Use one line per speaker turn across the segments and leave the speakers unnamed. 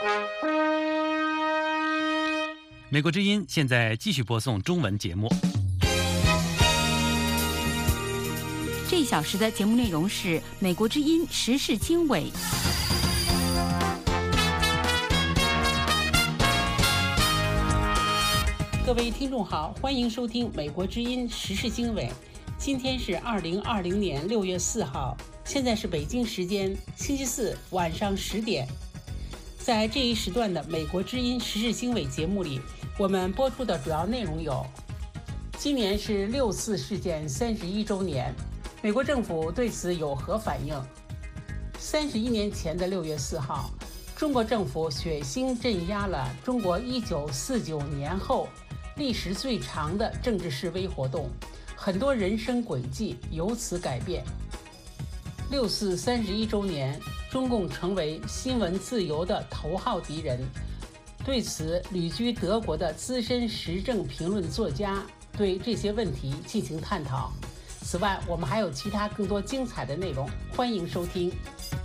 美国之音现在继续播送中文节目。
这一小时的节目内容是美国之音时事经纬。
各位听众好，欢迎收听美国之音时事经纬。今天是2020年6月4号，现在是北京时间星期四晚上10点。在这一时段的美国之音时事经纬节目里，我们播出的主要内容有：今年是6·4事件31周年，美国政府对此有何反应？31年前的6月4号，中国政府血腥镇压了中国1949年后历时最长的政治示威活动，很多人生轨迹由此改变。6·4 31周年，中共成为新闻自由的头号敌人。对此，旅居德国的资深时政评论作家对这些问题进行探讨。此外，我们还有其他更多精彩的内容，欢迎收听。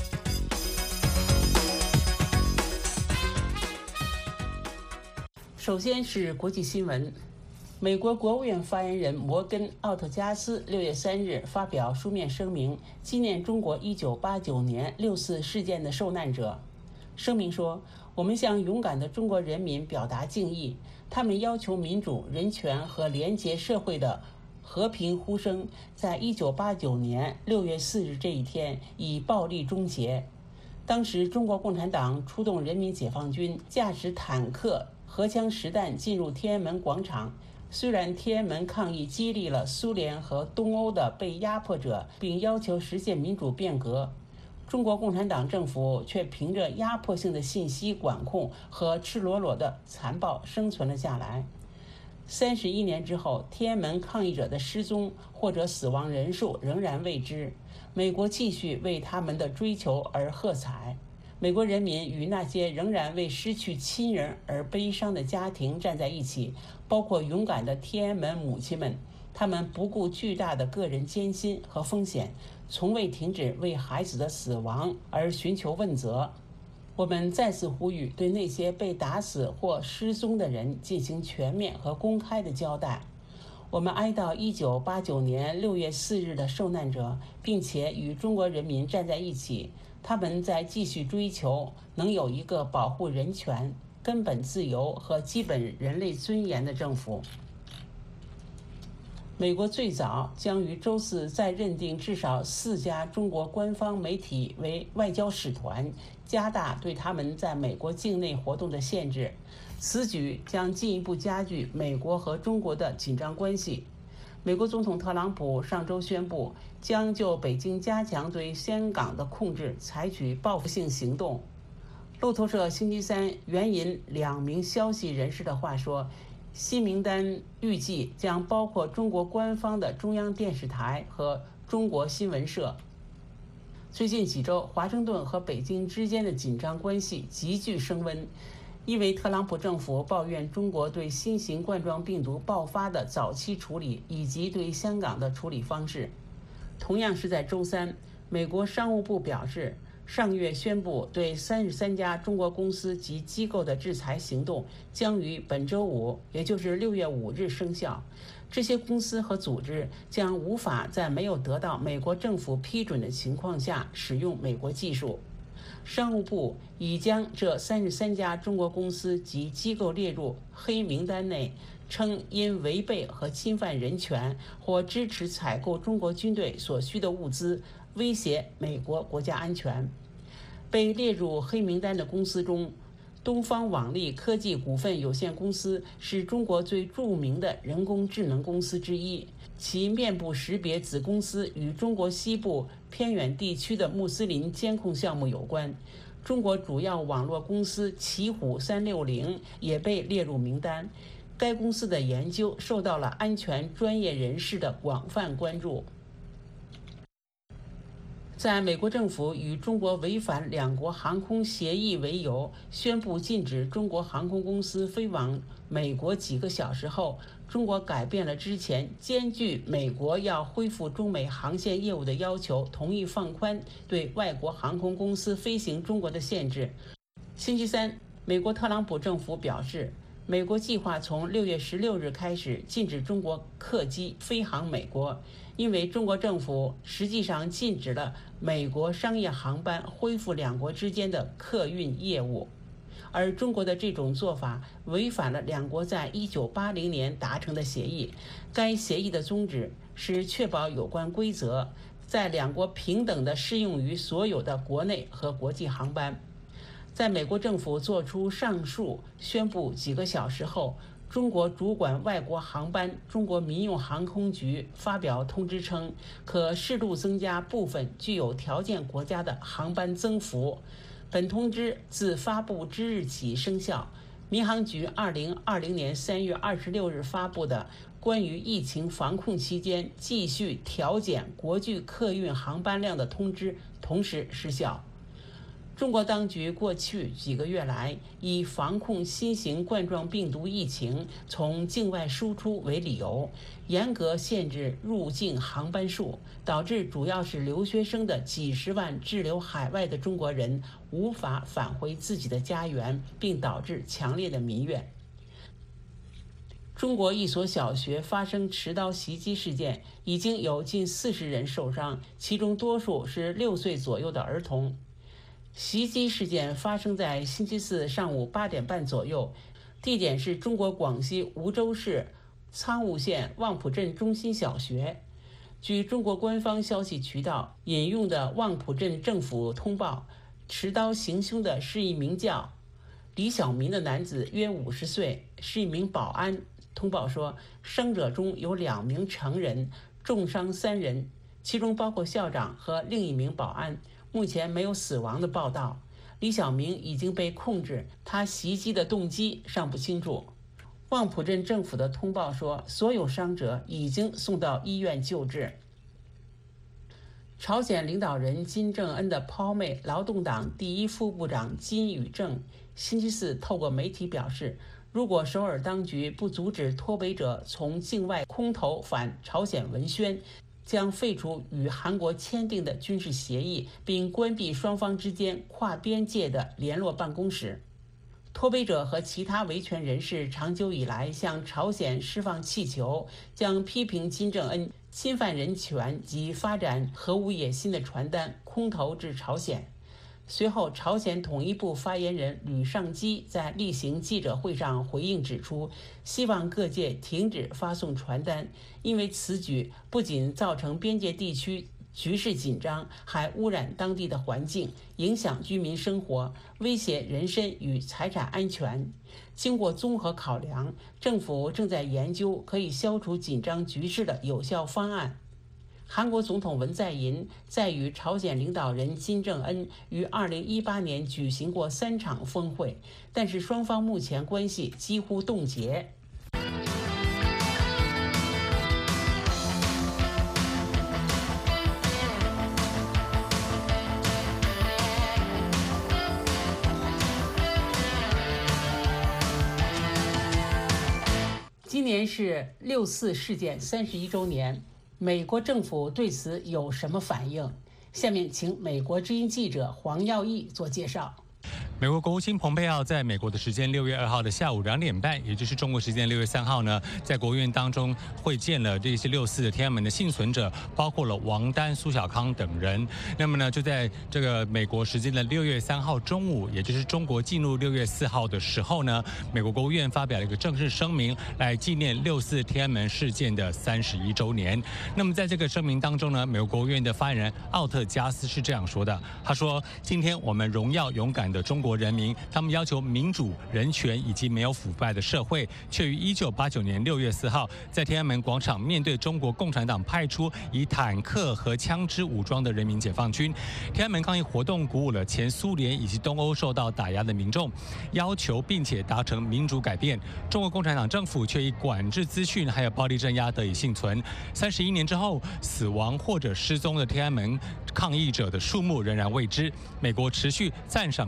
首先是国际新闻。美国国务院发言人摩根·奥特加斯6月3日发表书面声明，纪念中国1989年6·4事件的受难者。声明说，我们向勇敢的中国人民表达敬意，他们要求民主、人权和廉洁社会的和平呼声，在1989年6月4日这一天以暴力终结。当时，中国共产党出动人民解放军，驾驶坦克、荷枪实弹进入天安门广场。虽然天安门抗议激励了苏联和东欧的被压迫者，并要求实现民主变革，中国共产党政府却凭着压迫性的信息管控和赤裸裸的残暴生存了下来。31年之后，天安门抗议者的失踪或者死亡人数仍然未知。美国继续为他们的追求而喝彩。美国人民与那些仍然为失去亲人而悲伤的家庭站在一起，包括勇敢的天安门母亲们，他们不顾巨大的个人艰辛和风险，从未停止为孩子的死亡而寻求问责。我们再次呼吁对那些被打死或失踪的人进行全面和公开的交代。我们哀悼1989年6月4日的受难者，并且与中国人民站在一起。他们在继续追求能有一个保护人权、根本自由和基本人类尊严的政府。美国最早将于周四再认定至少4家中国官方媒体为外交使团，加大对他们在美国境内活动的限制。此举将进一步加剧美国和中国的紧张关系。美国总统特朗普上周宣布，将就北京加强对香港的控制采取报复性行动。路透社星期三援引2名消息人士的话说，新名单预计将包括中国官方的中央电视台和中国新闻社。最近几周，华盛顿和北京之间的紧张关系急剧升温，因为特朗普政府抱怨中国对新型冠状病毒爆发的早期处理以及对香港的处理方式。同样是在周三，美国商务部表示，上月宣布对33家中国公司及机构的制裁行动将于本周五，也就是6月5日生效。这些公司和组织将无法在没有得到美国政府批准的情况下使用美国技术。商务部已将这33家中国公司及机构列入黑名单内，称因违背和侵犯人权或支持采购中国军队所需的物资，威胁美国国家安全。被列入黑名单的公司中，东方网力科技股份有限公司是中国最著名的人工智能公司之一，其面部识别子公司与中国西部偏远地区的穆斯林监控项目有关。中国主要网络公司奇虎360也被列入名单，该公司的研究受到了安全专业人士的广泛关注。在美国政府与中国违反两国航空协议为由，宣布禁止中国航空公司飞往美国几个小时后，中国改变了之前艰巨美国要恢复中美航线业务的要求，同意放宽对外国航空公司飞行中国的限制。星期三， 美国特朗普政府表示，美国计划从6月16日开始禁止中国客机飞航美国，因为中国政府实际上禁止了美国商业航班恢复两国之间的客运业务。而中国的这种做法违反了两国在1980年达成的协议。该协议的宗旨是确保有关规则在两国平等地适用于所有的国内和国际航班。在美国政府做出上述宣布几个小时后，中国主管外国航班中国民用航空局发表通知称，可适度增加部分具有条件国家的航班增幅。本通知自发布之日起生效。民航局2020年3月26日发布的关于疫情防控期间继续调减国际客运航班量的通知同时失效。中国当局过去几个月来以防控新型冠状病毒疫情从境外输出为理由，严格限制入境航班数，导致主要是留学生的几十万滞留海外的中国人无法返回自己的家园，并导致强烈的民怨。中国一所小学发生持刀袭击事件，已经有近40人受伤，其中多数是6岁左右的儿童。袭击事件发生在星期四上午8点半左右，地点是中国广西梧州市苍梧县望浦镇中心小学。据中国官方消息渠道引用的望浦镇政府通报，持刀行凶的是一名叫李小民的男子，约50岁，是一名保安。通报说，伤者中有2名成人，重伤3人，其中包括校长和另一名保安。目前没有死亡的报道。李小明已经被控制，他袭击的动机尚不清楚。望浦镇政府的通报说，所有伤者已经送到医院救治。朝鲜领导人金正恩的胞妹劳动党第1副部长金宇正星期四透过媒体表示，如果首尔当局不阻止脱北者从境外空投反朝鲜文宣，将废除与韩国签订的军事协议，并关闭双方之间跨边界的联络办公室。脱北者和其他维权人士长久以来向朝鲜释放气球，将批评金正恩侵犯人权及发展核武野心的传单空投至朝鲜。随后，朝鲜统一部发言人吕尚基在例行记者会上回应指出，希望各界停止发送传单，因为此举不仅造成边界地区局势紧张，还污染当地的环境，影响居民生活，威胁人身与财产安全。经过综合考量，政府正在研究可以消除紧张局势的有效方案。韩国总统文在寅在与朝鲜领导人金正恩于2018年举行过3场峰会，但是双方目前关系几乎冻结。今年是6·4事件31周年。美国政府对此有什么反应？下面请美国之音记者黄耀义做介绍。
美国国务卿蓬佩奥在美国的时间6月2号的下午2点半，也就是中国时间6月3号呢，在国务院当中会见了这些6·4的天安门的幸存者，包括了王丹、苏小康等人。那么呢，就在这个美国时间的6月3号中午，也就是中国进入6月4号的时候呢，美国国务院发表了一个正式声明，来纪念6·4天安门事件的31周年。那么在这个声明当中呢，美国国务院的发言人奥特加斯是这样说的，他说：“今天我们荣耀勇敢的中国人民，他们要求民主、人权以及没有腐败的社会，却于1989年6月4号在天安门广场面对中国共产党派出以坦克和枪支武装的人民解放军。天安门抗议活动鼓舞了前苏联以及东欧受到打压的民众，要求并且达成民主改变。中国共产党政府却以管制资讯还有暴力镇压得以幸存。31年之后，死亡或者失踪的天安门抗议者的数目仍然未知。美国持续赞赏着他们的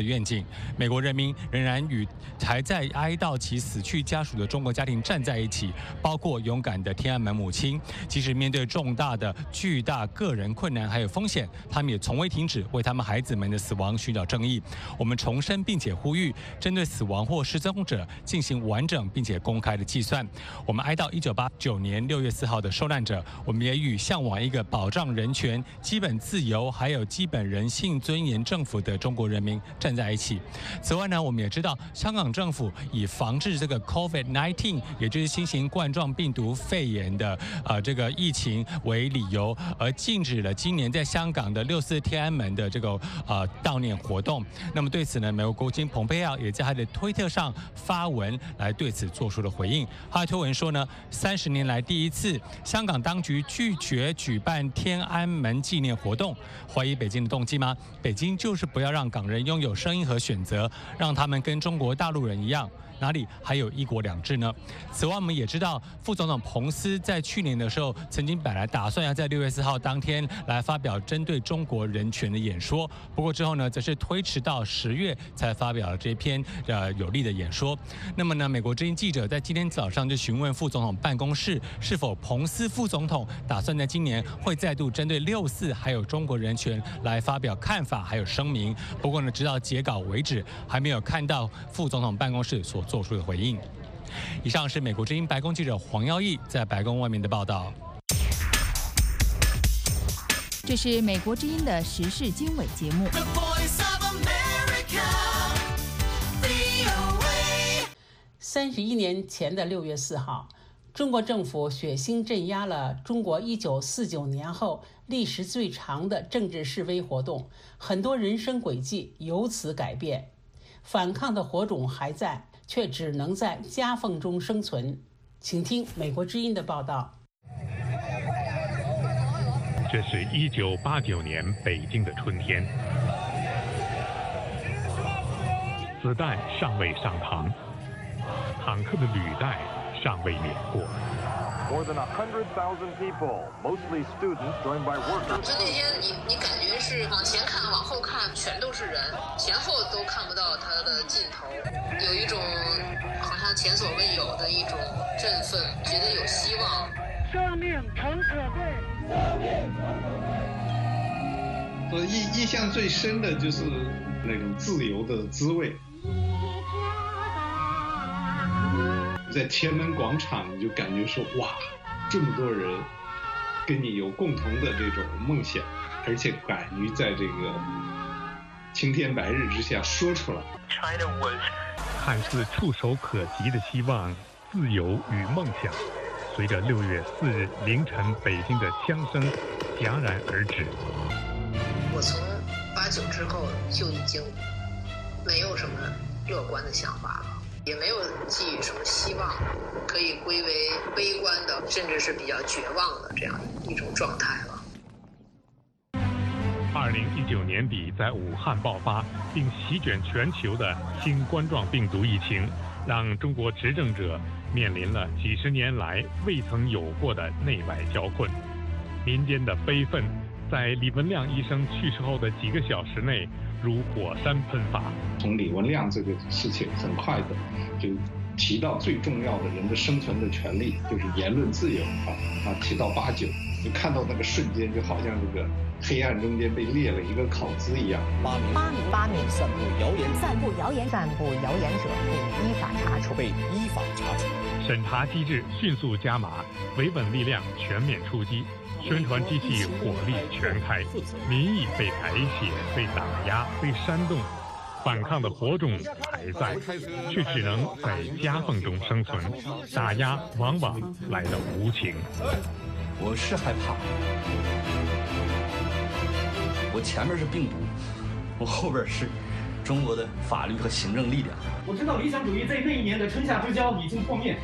愿景。美国人民仍然与还在哀悼其死去家属的中国家庭站在一起，包括勇敢的天安门母亲。即使面对重大的、巨大个人困难还有风险，他们也从未停止为他们孩子们的死亡寻找正义。我们重申并且呼吁，针对死亡或失踪者进行完整并且公开的计算。我们哀悼1989年6月4号的受难者，我们也与向往一个保障人权、基本自由还有基本人性尊严政府的中国人民站在一起。此外呢，我们也知道香港政府以防治这个 COVID-19， 也就是新型冠状病毒肺炎的这个疫情为理由，而禁止了今年在香港的64天安门的这个悼念活动。那么对此呢，美国国务卿蓬佩奥也在他的推特上发文来对此做出了回应。他推文说呢，30年来第一次，香港当局拒绝举办天安门纪念活动。怀疑北京的动机吗？北京就是不要让港人拥有声音和选择，让他们跟中国大陆人一样。哪里还有一国两制呢？此外，我们也知道，副总统彭斯在去年的时候，曾经本来打算要在6月4号当天来发表针对中国人权的演说，不过之后呢，则是推迟到10月才发表了这篇有力的演说。那么呢，美国之音记者在今天早上就询问副总统办公室，是否彭斯副总统打算在今年会再度针对6·4还有中国人权来发表看法还有声明。不过呢，直到截稿为止，还没有看到副总统办公室所做出的回应。以上是美国之音白宫记者黄耀义在白宫外面的报道。
这是美国之音的时事经纬节目。
31年前的6月4号，中国政府血腥镇压了中国1949年后历时最长的政治示威活动，很多人生轨迹由此改变。反抗的火种还在，却只能在夹缝中生存。请听美国之音的报道。
这是1989年北京的春天，子弹尚未上膛，坦克的履带尚未碾过。
More than 100,000 people, mostly students joined by workers.
就那天你感觉是往前看、往后看，全都是人，前后都看不到它的尽头，有一种好像前所未有的一种振奋，觉得有希望。
生命诚可贵。
我印象最深的就是那种自由的滋味。在天安门广场，你就感觉说，哇，这么多人跟你有共同的这种梦想，而且敢于在这个青天白日之下说出来。
看似触手可及的希望、自由与梦想，随着6月4日凌晨北京的枪声戛然而止。
我从89之后就已经没有什么乐观的想法了。也没有寄予什么希望，可以归为悲观的，甚至是比较绝望的这样一种状态了。
2019年底在武汉爆发并席卷全球的新冠状病毒疫情，让中国执政者面临了几十年来未曾有过的内外交困。民间的悲愤在李文亮医生去世后的几个小时内如火山喷发。
从李文亮这个事情很快的就提到最重要的人的生存的权利，就是言论自由提到89，你看到那个瞬间，就好像这个黑暗中间被裂了一个烤枝一样。
八名散布谣言者被依法查处。
审查机制迅速加码，维稳力量全面出击，宣传机器火力全开，民意被改写、被打压、被煽动，反抗的火种还在，却只能在夹缝中生存，打压往往来得无情。
我是害怕，我前面是病毒，我后边是中国的法律和行政力量。
我知道理想主义在那一年的春夏之交已经破灭，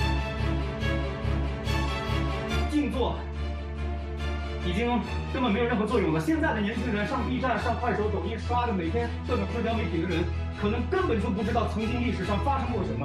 静坐已经根本没有任何作用了。现在的年轻人上 B 站、上快手、抖音刷的每天各种社交媒体的人，可能根本就不知道曾经历史上发生过什么。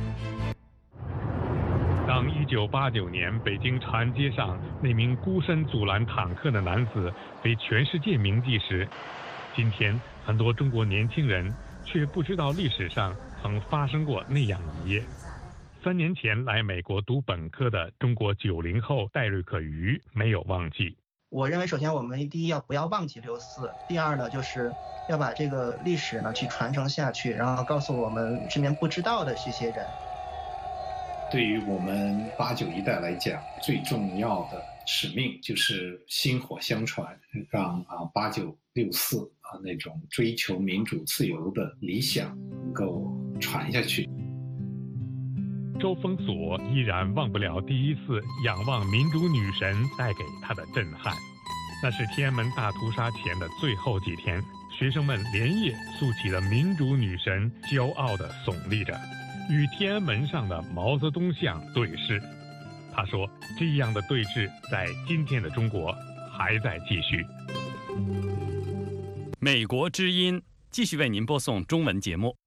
当1989年北京长安街上那名孤身阻拦坦克的男子被全世界铭记时， 今天很多中国年轻人却不知道历史上曾发生过那样一夜。3年前来美国读本科的中国90后戴瑞克于没有忘记。
我认为，首先我们第一不要忘记6·4，第二呢，就是要把这个历史呢去传承下去，然后告诉我们身边不知道的这些人。
对于我们8、9一代来讲，最重要的使命就是薪火相传，让8、9、6、4那种追求民主自由的理想能够传下去。
周峰锁依然忘不了第一次仰望民主女神带给他的震撼。那是天安门大屠杀前的最后几天，学生们连夜竖起了民主女神，骄傲地耸立着，与天安门上的毛泽东像对视。他说，这样的对峙在今天的中国还在继续。
美国之音继续为您播送中文节目。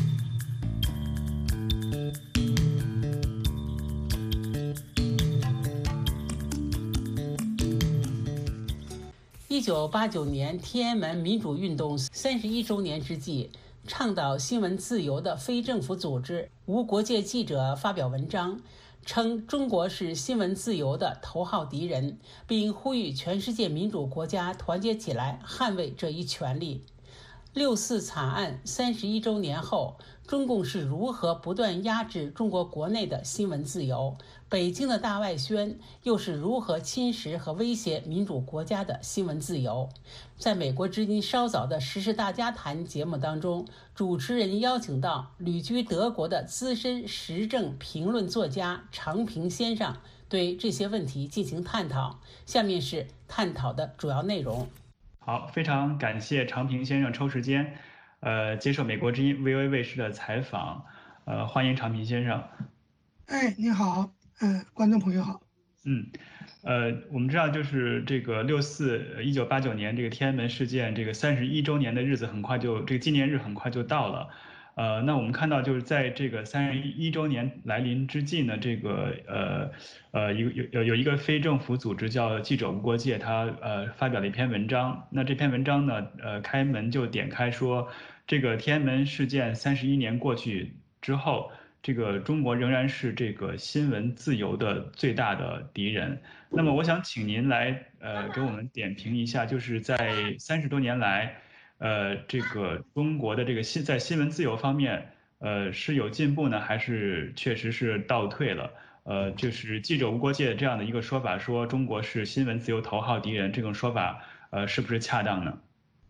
1989年天安门民主运动31周年之际，倡导新闻自由的非政府组织无国界记者发表文章，称中国是新闻自由的头号敌人，并呼吁全世界民主国家团结起来捍卫这一权利。6·4惨案31周年后，中共是如何不断压制中国国内的新闻自由？北京的大外宣又是如何侵蚀和威胁民主国家的新闻自由？在美国之音稍早的时事大家谈节目当中，主持人邀请到旅居德国的资深时政评论作家常平先生，对这些问题进行探讨。下面是探讨的主要内容。
好，非常感谢常平先生抽时间，接受美国之音 VOA 卫视的采访，欢迎常平先生。
哎，你好，观众朋友好。
我们知道就是这个6·4，1989年这个天安门事件这个31周年的日子很快就这个纪念日很快就到了。那我们看到就是在这个31周年来临之际呢，这个有一个非政府组织叫记者无国界，他发表了一篇文章。那这篇文章呢，开门就点开说，这个天安门事件31年过去之后，这个中国仍然是这个新闻自由的最大的敌人。那么我想请您来给我们点评一下，就是在30多年来。这个中国的这个在新闻自由方面，是有进步呢，还是确实是倒退了？就是记者无国界这样的一个说法，说中国是新闻自由头号敌人，这种说法，是不是恰当呢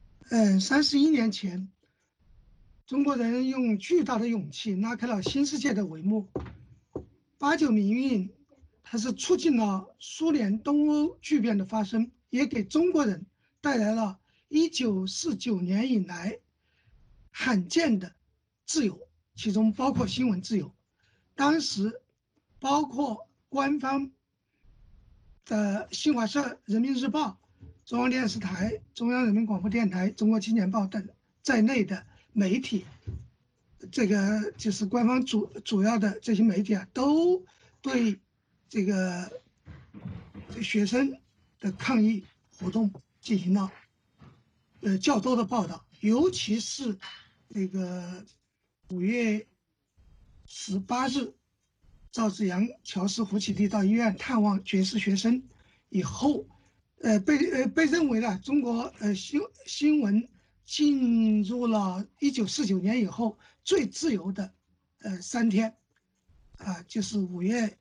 ？31年前，中国人用巨大的勇气拉开了新世界的帷幕。8·9民运，它是促进了苏联东欧巨变的发生，也给中国人带来了1949年以来罕见的自由，其中包括新闻自由。当时包括官方的新华社、人民日报、中央电视台、中央人民广播电台、中国青年报等在内的媒体，这个就是官方主要的这些媒体都对这个学生的抗议活动进行了较多的报道，尤其是这个5月18日，赵紫阳、乔氏、胡启立到医院探望绝食学生以后，被认为呢，中国新闻进入了1949年以后最自由的3天，就是5月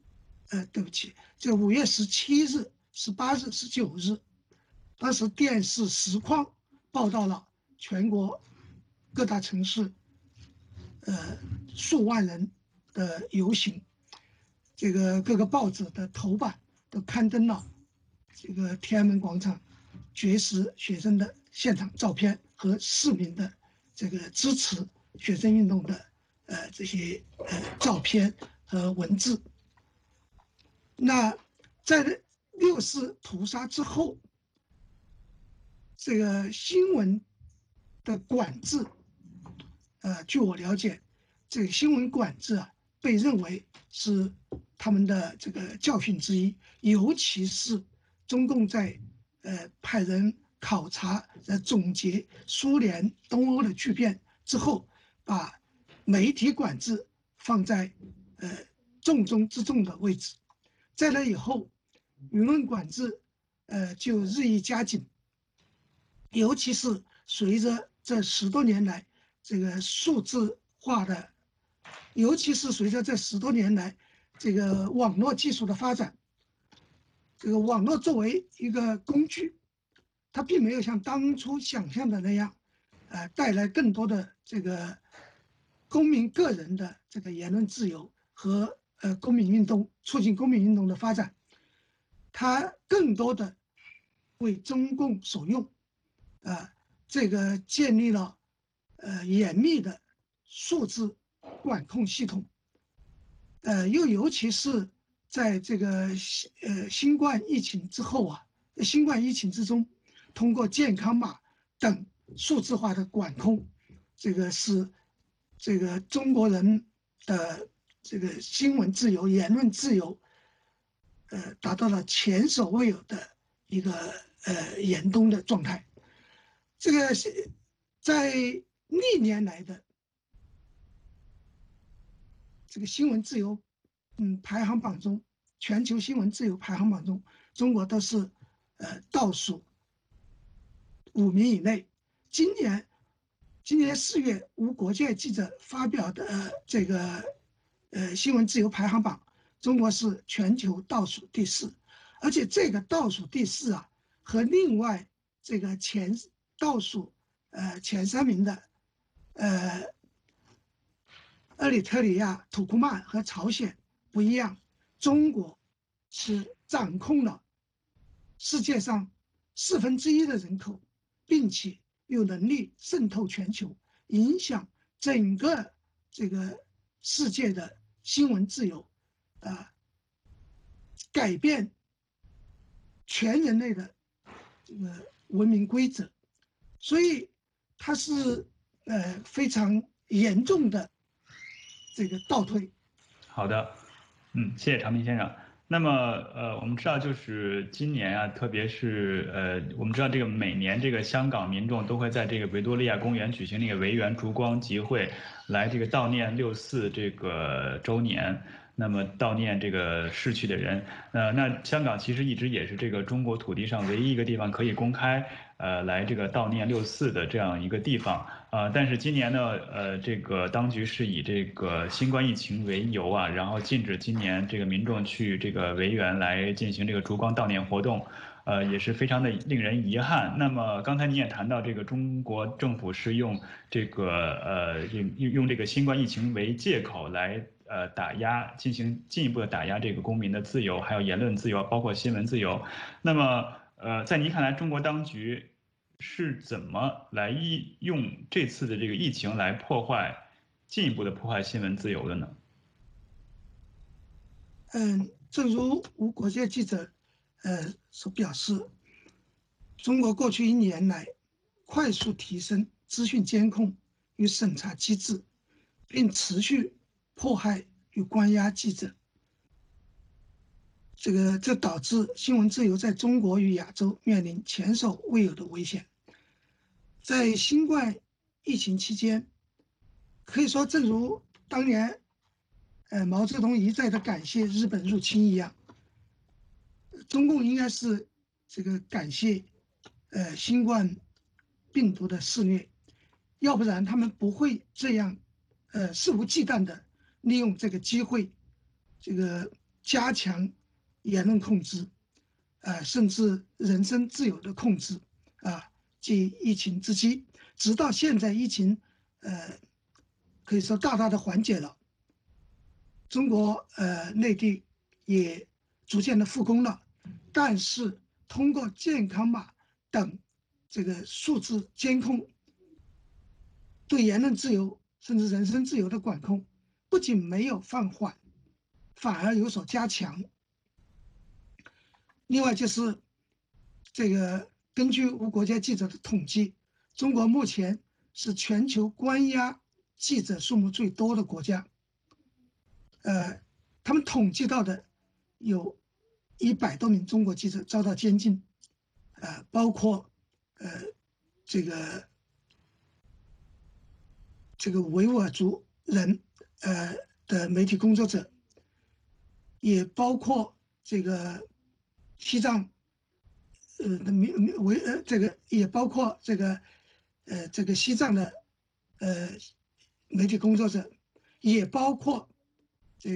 17日、18日、19日。当时电视实况报道了全国各大城市数万人的游行，这个各个报纸的头版都刊登了这个天安门广场绝食学生的现场照片和市民的这个支持学生运动的这些照片和文字。那在6·4屠杀之后，这个新闻的管制，据我了解，这个新闻管制被认为是他们的这个教训之一，尤其是中共在派人考察总结苏联东欧的巨变之后，把媒体管制放在重中之重的位置。在那以后，舆论管制就日益加紧，尤其是随着这10多年来这个数字化的，尤其是随着这10多年来这个网络技术的发展，这个网络作为一个工具，它并没有像当初想象的那样，带来更多的这个公民个人的这个言论自由和公民运动，促进公民运动的发展，它更多的为中共所用，这个建立了严密的数字管控系统，又尤其是在这个新冠疫情之后啊，新冠疫情之中，通过健康码等数字化的管控，这个使这个中国人的这个新闻自由、言论自由，达到了前所未有的一个严冬的状态。这个是在历年来的这个新闻自由排行榜中，全球新闻自由排行榜中，中国都是倒数5名以内。今年4月，无国界记者发表的这个新闻自由排行榜，中国是全球倒数第4，而且这个倒数第4啊，和另外这个倒数前3名的厄立特里亚、土库曼和朝鲜不一样，中国是掌控了世界上1/4的人口，并且有能力渗透全球，影响整个这个世界的新闻自由，改变全人类的这个文明规则，所以它是非常严重的这个倒退。
好的，谢谢长平先生。那么我们知道就是今年啊，特别是我们知道这个每年这个香港民众都会在这个维多利亚公园举行那个维园烛光集会，来这个悼念6·4这个周年。那么悼念这个逝去的人，那香港其实一直也是这个中国土地上唯一一个地方可以公开来这个悼念6·4的这样一个地方，但是今年呢，这个当局是以这个新冠疫情为由啊，然后禁止今年这个民众去这个维园来进行这个烛光悼念活动，也是非常的令人遗憾。那么刚才你也谈到，这个中国政府是用这个用这个新冠疫情为借口来打压，进行进一步的打压这个公民的自由，还有言论自由，包括新闻自由。那么在您看来，中国当局是怎么来用这次的这个疫情来进一步的破坏新闻自由的呢？
正如无国界记者所表示，中国过去1年来快速提升资讯监控与审查机制，并持续迫害与关押记者，这导致新闻自由在中国与亚洲面临前所未有的危险。在新冠疫情期间，可以说正如当年毛泽东一再的感谢日本入侵一样，中共应该是这个感谢新冠病毒的肆虐，要不然他们不会这样肆无忌惮的利用这个机会，这个加强言论控制，甚至人身自由的控制借疫情之机，直到现在疫情可以说大大的缓解了，中国内地也逐渐的复工了，但是通过健康码等这个数字监控，对言论自由甚至人身自由的管控不仅没有放缓，反而有所加强。另外就是这个根据无国界记者的统计，中国目前是全球关押记者数目最多的国家。他们统计到的有100多名中国记者遭到监禁，包括这个维吾尔族人的媒体工作者，也包括这个西藏也包括这个西藏的媒体工作者，也包括这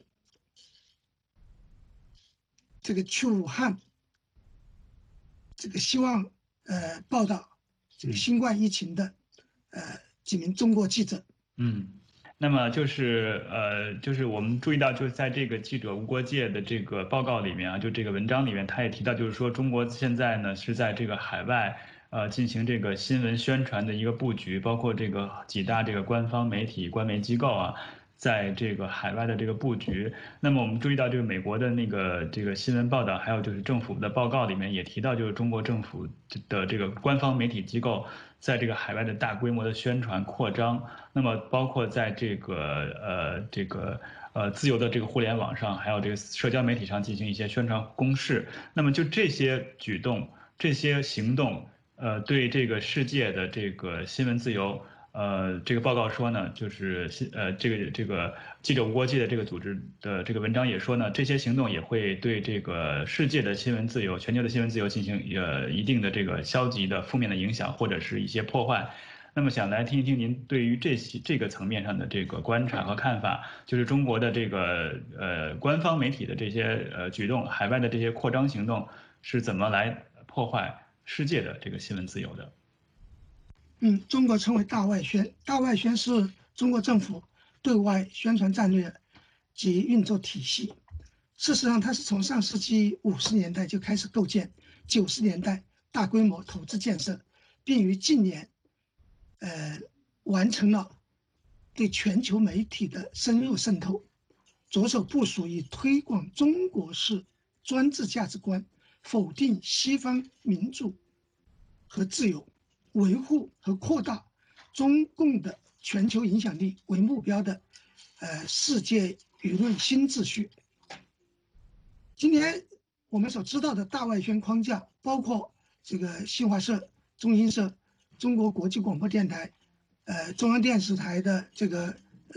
个去武汉这个希望报道这个新冠疫情的几名中国记者。
那么就是我们注意到，就是在这个记者无国界的这个报告里面啊，就这个文章里面，他也提到，就是说中国现在呢是在这个海外进行这个新闻宣传的一个布局，包括这个几大这个官方媒体、官媒机构啊，在这个海外的这个布局。那么我们注意到，这个美国的这个新闻报道，还有就是政府的报告里面也提到，就是中国政府的这个官方媒体机构在这个海外的大规模的宣传扩张。那么包括在这个自由的这个互联网上，还有这个社交媒体上进行一些宣传攻势。那么就这些举动、这些行动，对这个世界的这个新闻自由。这个报告说呢，就是这个记者无国界的这个组织的这个文章也说呢，这些行动也会对这个世界的新闻自由、全球的新闻自由进行一定的这个消极的负面的影响，或者是一些破坏。那么想来听一听您对于这个层面上的这个观察和看法，就是中国的这个官方媒体的这些举动，海外的这些扩张行动是怎么来破坏世界的这个新闻自由的？
中国称为大外宣，大外宣是中国政府对外宣传战略及运作体系。事实上，它是从上世纪50年代就开始构建，90年代大规模投资建设，并于近年完成了对全球媒体的深入渗透，着手部署以推广中国式专制价值观，否定西方民主和自由，维护和扩大中共的全球影响力为目标的世界舆论新秩序。今年我们所知道的大外宣框架，包括这个新华社、中新社、中国国际广播电台、中央电视台的这个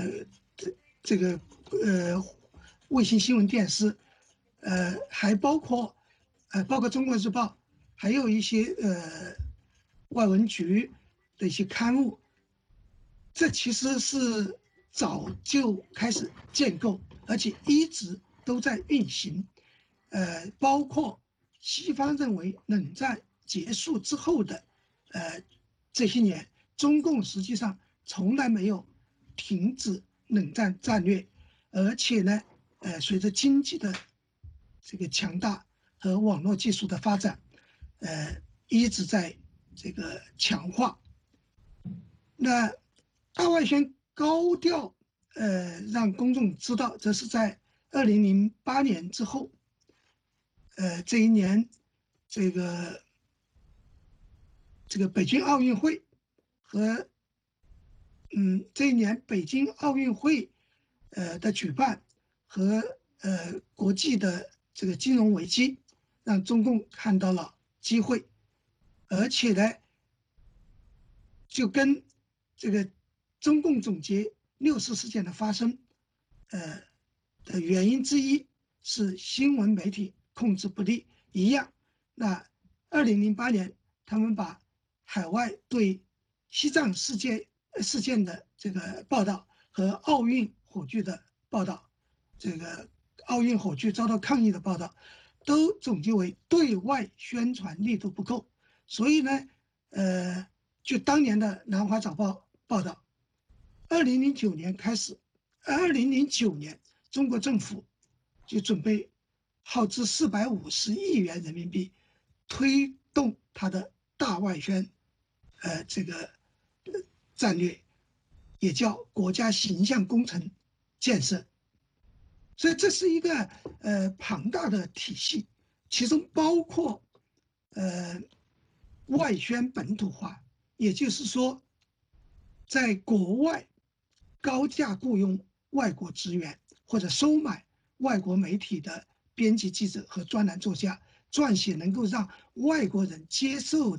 卫星新闻电视，还包括中国日报，还有一些外文局的一些刊物。这其实是早就开始建构，而且一直都在运行。包括西方认为冷战结束之后的这些年，中共实际上从来没有停止冷战战略，而且呢，随着经济的这个强大和网络技术的发展，一直在这个强化。那大外宣高调让公众知道，这是在2008年之后。这一年，这个北京奥运会和这一年北京奥运会的举办和国际的这个金融危机，让中共看到了机会，而且呢，就跟这个中共总结6·4事件的发生的原因之一是新闻媒体控制不力一样。那2008年，他们把海外对西藏事件的这个报道和奥运火炬的报道，这个奥运火炬遭到抗议的报道，都总结为对外宣传力度不够。所以呢，就当年的南华早报报道，2009年开始，2009年中国政府就准备耗资450亿元人民币，推动它的大外宣，这个战略，也叫国家形象工程建设。所以这是一个庞大的体系，其中包括外宣本土化，也就是说，在国外高价雇佣外国职员或者收买外国媒体的编辑记者和专栏作家，撰写能够让外国人接受的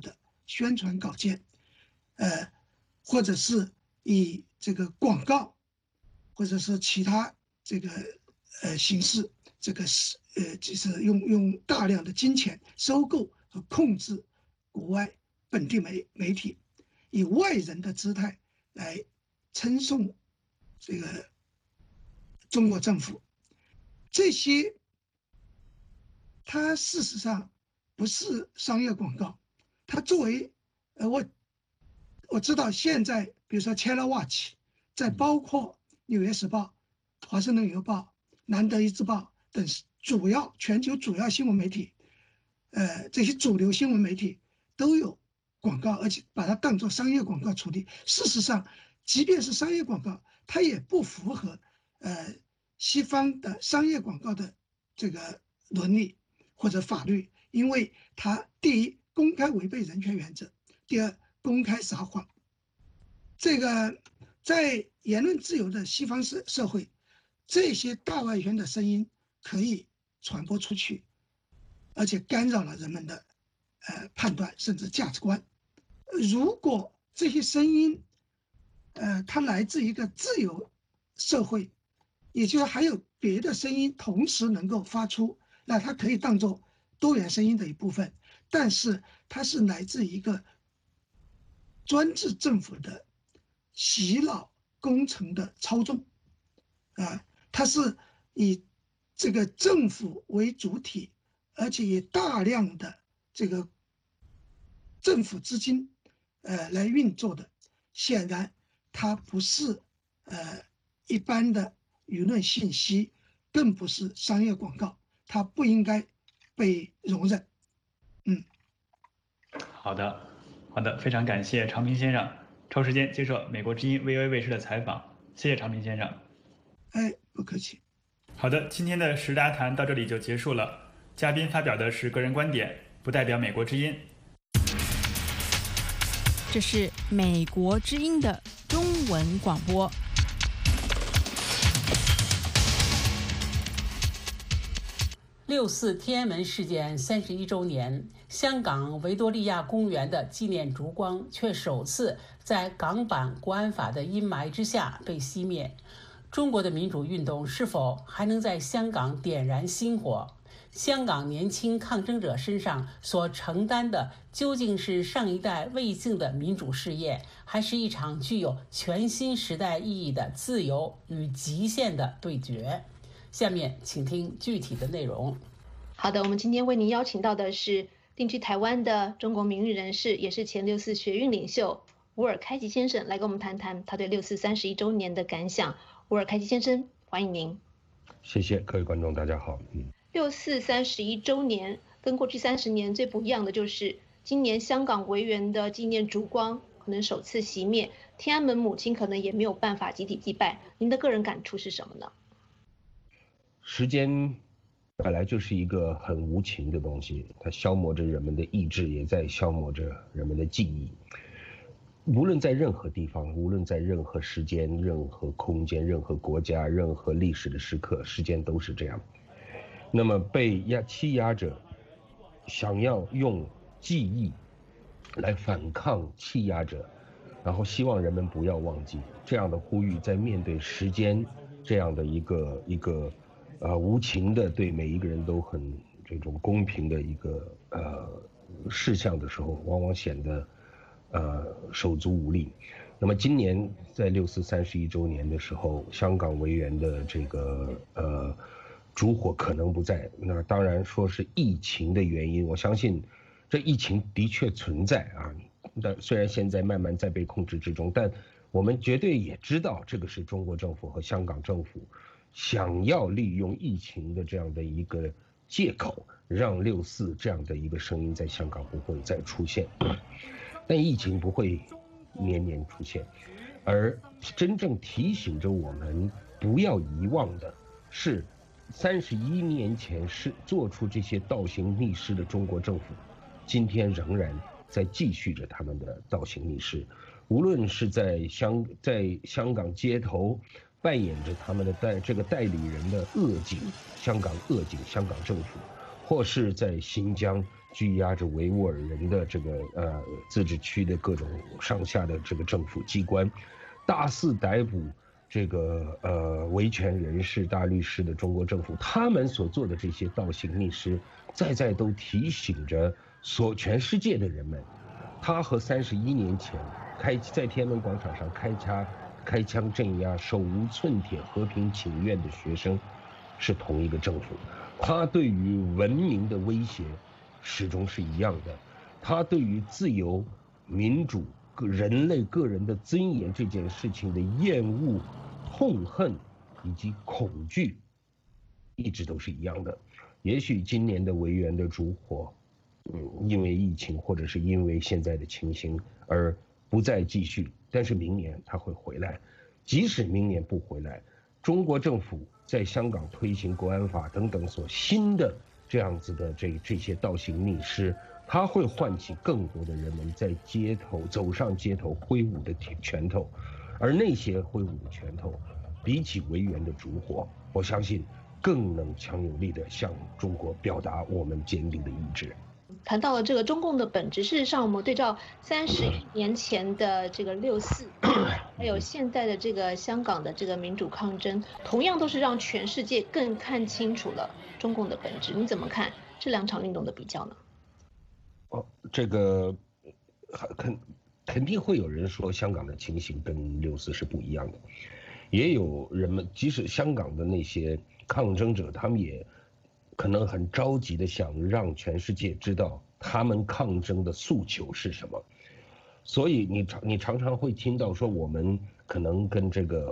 宣传稿件，或者是以这个广告，或者是其他这个形式，这个就是用大量的金钱收购和控制国外本地媒体，以外人的姿态来称颂这个中国政府。这些它事实上不是商业广告，它作为我知道现在比如说 China Watch， 在包括纽约时报、华盛顿邮报、南德意志报等全球主要新闻媒体，这些主流新闻媒体都有广告，而且把它当作商业广告处理。事实上，即便是商业广告，它也不符合西方的商业广告的这个伦理或者法律，因为它第一公开违背人权原则，第二公开撒谎。这个在言论自由的西方社会，这些大外宣的声音可以传播出去，而且干扰了人们的判断甚至价值观。如果这些声音它来自一个自由社会，也就是还有别的声音同时能够发出，那它可以当作多元声音的一部分。但是它是来自一个专制政府的洗脑工程的操纵，它是以这个政府为主体，而且以大量的这个政府资金来运作的。显然它不是一般的舆论信息，更不是商业广告，它不应该被容忍。
好的，非常感谢长平先生抽时间接受美国之音 VOA 卫视的采访，谢谢长平先生。
不客气。
好的，今天的时答谈到这里就结束了。嘉宾发表的是个人观点，不代表美国之音。
这是美国之音的中文广播。
6·4天安门事件31周年，香港维多利亚公园的纪念烛光却首次在港版国安法的阴霾之下被熄灭。中国的民主运动是否还能在香港点燃星火？香港年轻抗争者身上所承担的究竟是上一代未尽的民主事业，还是一场具有全新时代意义的自由与极限的对决？下面请听具体的内容。
好的，我们今天为您邀请到的是定居台湾的中国民运人士，也是前6·4学运领袖吴尔开吉先生，来跟我们谈谈他对6·4 31周年的感想。吴尔开吉先生，欢迎您。
谢谢各位观众，大家好。
6·4 31周年跟过去30年最不一样的就是，今年香港维园的纪念烛光可能首次熄灭，天安门母亲可能也没有办法集体祭拜。您的个人感触是什么呢？
时间本来就是一个很无情的东西，它消磨着人们的意志，也在消磨着人们的记忆。无论在任何地方，无论在任何时间、任何空间、任何国家、任何历史的时刻，时间都是这样。那么被欺压者想要用记忆来反抗欺压者，然后希望人们不要忘记，这样的呼吁在面对时间这样的一个无情的对每一个人都很这种公平的一个事项的时候，往往显得手足无力。那么今年在6·4 31周年的时候，香港维园的这个烛火可能不在，那当然说是疫情的原因，我相信这疫情的确存在啊，但虽然现在慢慢在被控制之中，但我们绝对也知道这个是中国政府和香港政府想要利用疫情的这样的一个借口，让6·4这样的一个声音在香港不会再出现。但疫情不会年年出现，而真正提醒着我们不要遗忘的是31年前是做出这些倒行逆施的中国政府，今天仍然在继续着他们的倒行逆施。无论是在香港街头扮演着他们的这个代理人的恶警，香港恶警，香港政府， 或是在新疆拘押着维吾尔人的这个自治区的各种上下的这个政府机关，大肆逮捕这个维权人士、大律师的中国政府，他们所做的这些倒行逆施，在都提醒着全世界的人们，他和31年前在天安门广场上开枪镇压手无寸铁和平请愿的学生是同一个政府，他对于文明的威胁始终是一样的，他对于自由、民主、人类个人的尊严这件事情的厌恶、痛恨以及恐惧，一直都是一样的。也许今年的维园的烛火，因为疫情或者是因为现在的情形而不再继续，但是明年它会回来。即使明年不回来，中国政府在香港推行国安法等等所新的这样子的这些倒行逆施，它会唤起更多的人们在走上街头挥舞的拳头，而那些挥舞的拳头，比起维园的烛火，我相信更能强有力地向中国表达我们坚定的意志。
谈到了这个中共的本质，事实上我们对照31年前的这个6·4，还有现在的这个香港的这个民主抗争，同样都是让全世界更看清楚了中共的本质。你怎么看这两场运动的比较呢？
这个肯定会有人说香港的情形跟6·4是不一样的，也有人们即使香港的那些抗争者，他们也可能很着急的想让全世界知道他们抗争的诉求是什么。所以你常常会听到说我们可能跟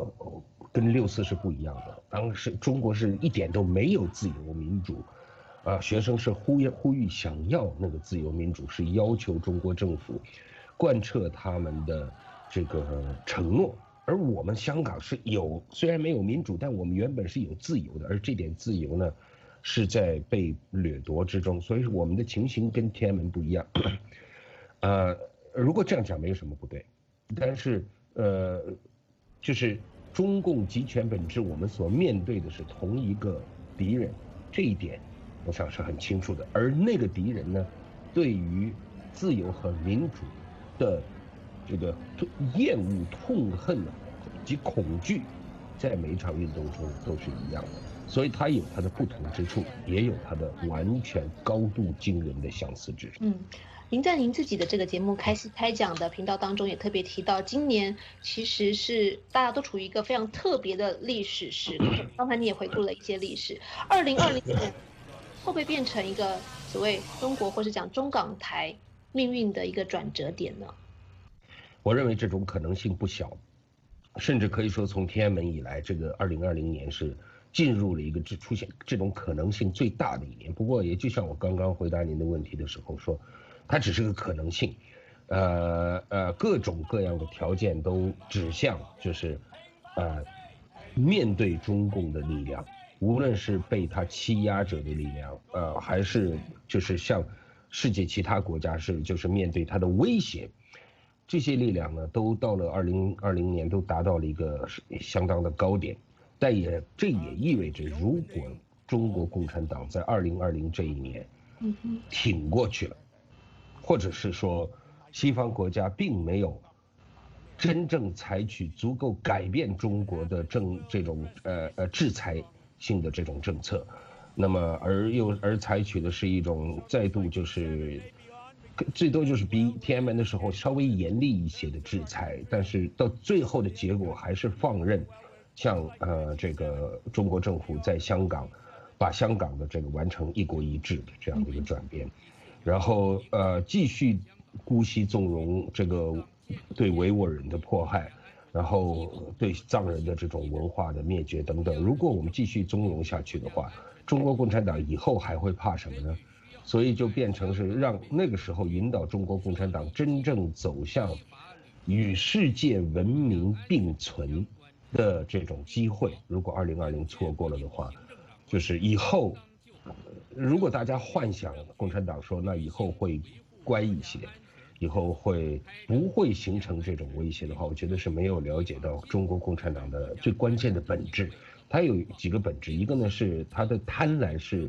6·4是不一样的，当时中国是一点都没有自由民主，学生是呼吁想要那个自由民主，是要求中国政府贯彻他们的这个承诺。而我们香港是虽然没有民主，但我们原本是有自由的，而这点自由呢是在被掠夺之中，所以我们的情形跟天安门不一样。如果这样讲没有什么不对，但是就是中共集权本质，我们所面对的是同一个敌人，这一点我想是很清楚的。而那个敌人呢，对于自由和民主的这个厌恶、痛恨及恐惧，在每一场运动中都是一样的。所以它有它的不同之处，也有它的完全高度惊人的相似之处。
您在您自己的这个节目开讲的频道当中也特别提到，今年其实是大家都处于一个非常特别的历史时刻。刚才你也回顾了一些历史，2020年会不会变成一个所谓中国或是讲中港台命运的一个转折点呢？
我认为这种可能性不小，甚至可以说从天安门以来，这个2020年是进入了一个出现这种可能性最大的一年。不过也就像我刚刚回答您的问题的时候说，它只是个可能性，各种各样的条件都指向就是面对中共的力量，无论是被他欺压者的力量，还是就是像世界其他国家就是面对他的威胁，这些力量呢都到了2020年都达到了一个相当的高点。但这也意味着，如果中国共产党在2020这一年挺过去了，或者是说西方国家并没有真正采取足够改变中国的这种制裁性的这种政策，那么而采取的是一种再度就是最多就是比天安门的时候稍微严厉一些的制裁，但是到最后的结果还是放任像这个中国政府在香港把香港的这个完成一国一制的这样的一个转变，然后继续姑息纵容这个对维吾尔人的迫害，然后对藏人的这种文化的灭绝等等。如果我们继续纵容下去的话，中国共产党以后还会怕什么呢？所以就变成是让那个时候引导中国共产党真正走向与世界文明并存的这种机会。如果2020错过了的话，就是以后如果大家幻想共产党说那以后会乖一些，以后不会形成这种威胁的话，我觉得是没有了解到中国共产党的最关键的本质。它有几个本质，一个呢是它的贪婪是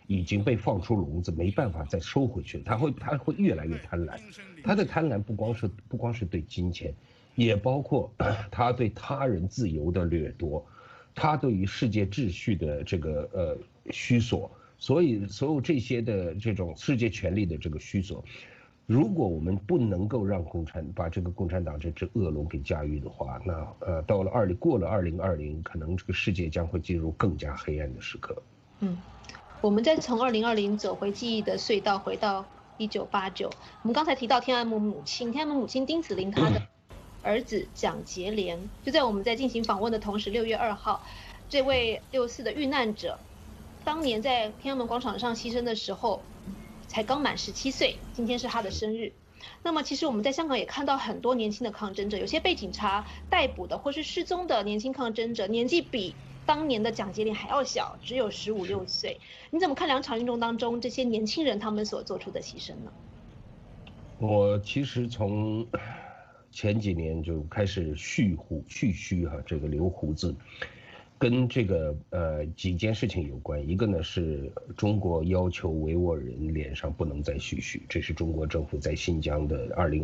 已经被放出笼子，没办法再收回去，他会越来越贪婪。他的贪婪不光是对金钱，也包括他对他人自由的掠夺，他对于世界秩序的这个虚索，所有这些的这种世界权力的这个虚索。如果我们不能够让把这个共产党这只恶龙给驾驭的话，那过了2020，可能这个世界将会进入更加黑暗的时刻。
我们再从2020走回记忆的隧道，回到1989。我们刚才提到天安门母亲丁子霖她的儿子蒋捷莲，就在我们在进行访问的同时，6月2号，这位6·4的遇难者，当年在天安门广场上牺牲的时候，才刚满17岁，今天是他的生日。那么其实我们在香港也看到很多年轻的抗争者，有些被警察逮捕的或是失踪的年轻抗争者，年纪比当年的蒋捷莲还要小，只有15、16岁。你怎么看两场运动当中这些年轻人他们所做出的牺牲呢？
我其实从前几年就开始蓄须这个留胡子。跟这个几件事情有关，一个呢是中国要求维吾尔人脸上不能再蓄须，这是中国政府在新疆的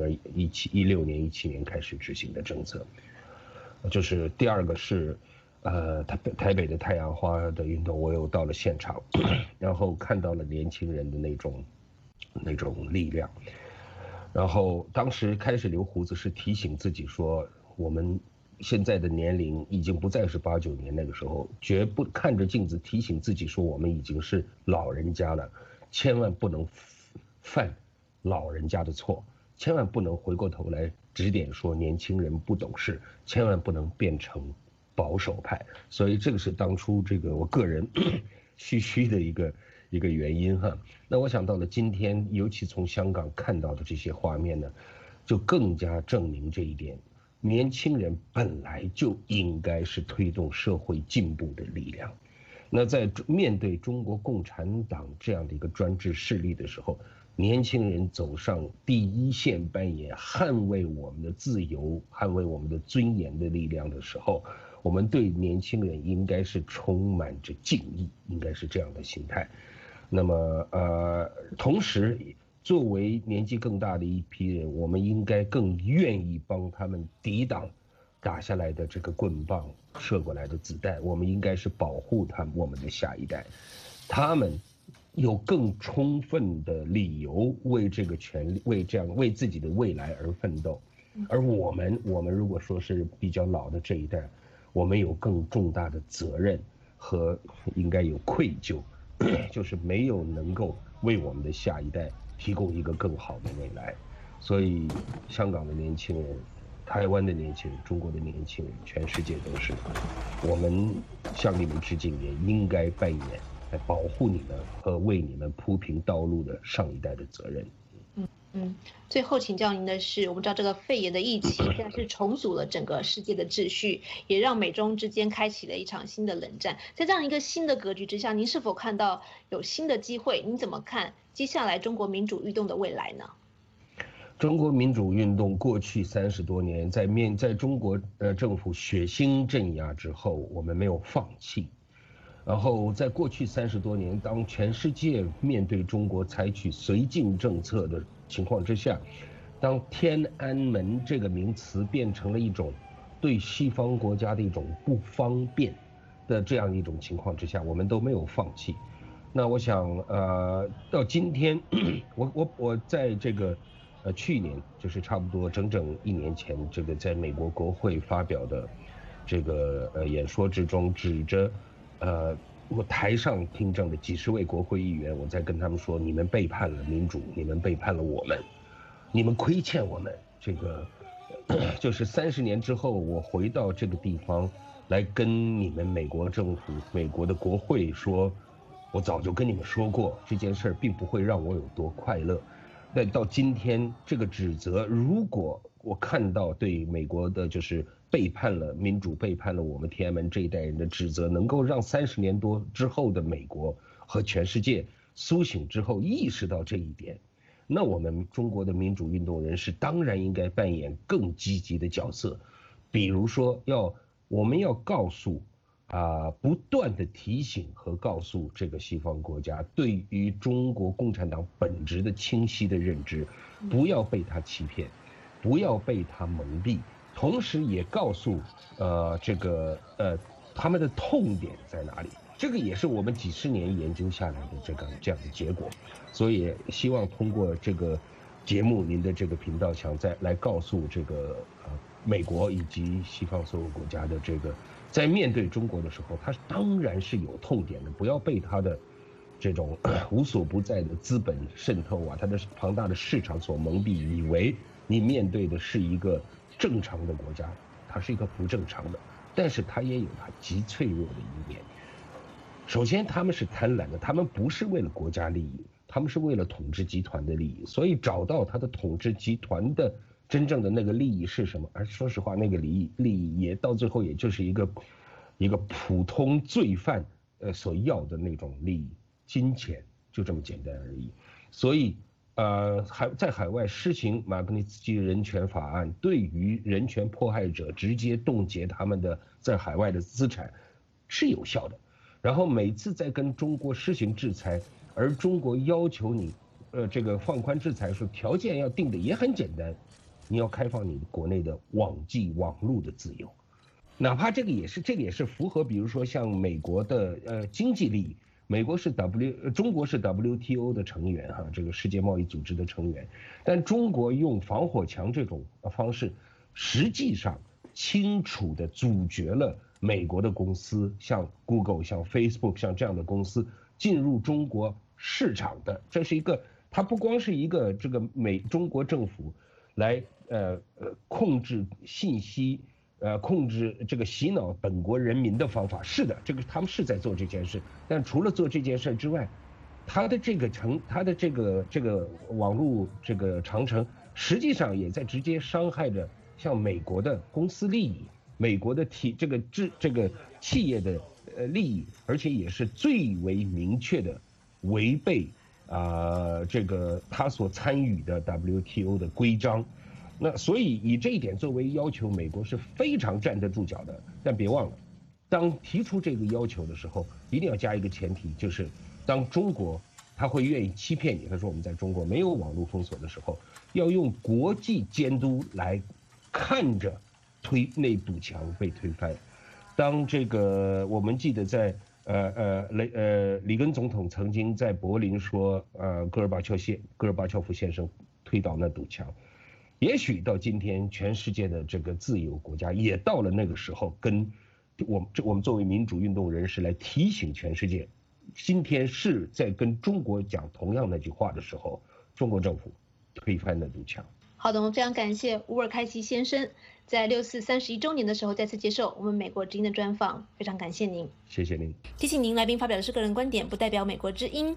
16年、17年开始执行的政策。就是第二个是台北的太阳花的运动，我又到了现场，然后看到了年轻人的那种力量。然后当时开始留胡子是提醒自己说，我们现在的年龄已经不再是89年那个时候，绝不看着镜子提醒自己说我们已经是老人家了，千万不能犯老人家的错，千万不能回过头来指点说年轻人不懂事，千万不能变成保守派。所以这个是当初这个我个人蓄须的一个原因哈。那我想到了今天，尤其从香港看到的这些画面呢，就更加证明这一点。年轻人本来就应该是推动社会进步的力量，那在面对中国共产党这样的一个专制势力的时候，年轻人走上第一线扮演捍卫我们的自由、捍卫我们的尊严的力量的时候，我们对年轻人应该是充满着敬意，应该是这样的心态。那么同时作为年纪更大的一批人，我们应该更愿意帮他们抵挡打下来的这个棍棒、射过来的子弹。我们应该是保护我们的下一代，他们有更充分的理由为这个权利、为自己的未来而奋斗。而我们如果说是比较老的这一代，我们有更重大的责任和应该有愧疚，就是没有能够为我们的下一代提供一个更好的未来。所以香港的年轻人、台湾的年轻人、中国的年轻人，全世界都是，我们向你们致敬，也应该扮演来保护你们和为你们铺平道路的上一代的责任。
最后请教您的是，我们知道这个肺炎的疫情现在是重组了整个世界的秩序，也让美中之间开启了一场新的冷战。在这样一个新的格局之下，您是否看到有新的机会？您怎么看接下来中国民主运动的未来呢？
中国民主运动过去30多年，在中国政府血腥镇压之后，我们没有放弃。然后在过去30多年，当全世界面对中国采取绥靖政策的情况之下，当天安门这个名词变成了一种对西方国家的一种不方便的这样一种情况之下，我们都没有放弃。那我想到今天我在这个去年，就是差不多整整1年前，这个在美国国会发表的这个演说之中，指着我台上听证的几10位国会议员，我在跟他们说，你们背叛了民主，你们背叛了我们，你们亏欠我们。这个就是30年之后，我回到这个地方来跟你们美国政府、美国的国会说，我早就跟你们说过，这件事并不会让我有多快乐。但到今天这个指责，如果我看到对美国的就是背叛了民主、背叛了我们天安门这一代人的指责，能够让30年多之后的美国和全世界苏醒之后意识到这一点，那我们中国的民主运动人士当然应该扮演更积极的角色。比如说我们要告诉不断的提醒和告诉这个西方国家，对于中国共产党本质的清晰的认知，不要被他欺骗，不要被他蒙蔽，同时也告诉他们的痛点在哪里。这个也是我们几十年研究下来的这样的结果，所以希望通过这个节目，您的这个频道想再来告诉这个美国以及西方所有国家的这个，在面对中国的时候，它当然是有痛点的，不要被它的这种无所不在的资本渗透它的庞大的市场所蒙蔽，以为你面对的是一个正常的国家，它是一个不正常的，但是它也有它极脆弱的一面。首先他们是贪婪的，他们不是为了国家利益，他们是为了统治集团的利益，所以找到他的统治集团的真正的那个利益是什么？而说实话，那个利益也到最后也就是一个普通罪犯所要的那种利益，金钱，就这么简单而已。所以在海外施行马格尼茨基人权法案，对于人权迫害者直接冻结他们的在海外的资产是有效的。然后每次在跟中国施行制裁，而中国要求你这个放宽制裁时，条件要定的也很简单，你要开放你国内的网络的自由，哪怕这个也是符合，比如说像美国的经济利益，中国是 WTO 的成员这个世界贸易组织的成员，但中国用防火墙这种方式，实际上清楚地阻绝了美国的公司，像 Google、像 Facebook、像这样的公司进入中国市场的，这是一个，它不光是一个这个中国政府来控制信息，控制这个洗脑本国人民的方法，是的，这个他们是在做这件事，但除了做这件事之外，它的这个网络这个长城，实际上也在直接伤害着像美国的公司利益。美国的这个企业的利益，而且也是最为明确的违背这个他所参与的 WTO 的规章。那所以以这一点作为要求，美国是非常站得住脚的。但别忘了，当提出这个要求的时候，一定要加一个前提，就是当中国他会愿意欺骗你，他说我们在中国没有网络封锁的时候，要用国际监督来看着那堵墙被推翻。当这个我们记得在里根总统曾经在柏林说，戈尔巴乔夫先生推倒那堵墙。也许到今天，全世界的这个自由国家也到了那个时候，跟我们作为民主运动人士来提醒全世界，今天是在跟中国讲同样那句话的时候，中国政府推翻那堵墙。
好的，我们非常感谢乌尔开西先生在6·4 31周年的时候再次接受我们美国之音的专访，非常感谢您。
谢谢您。
提醒您，来宾发表的是个人观点，不代表美国之音。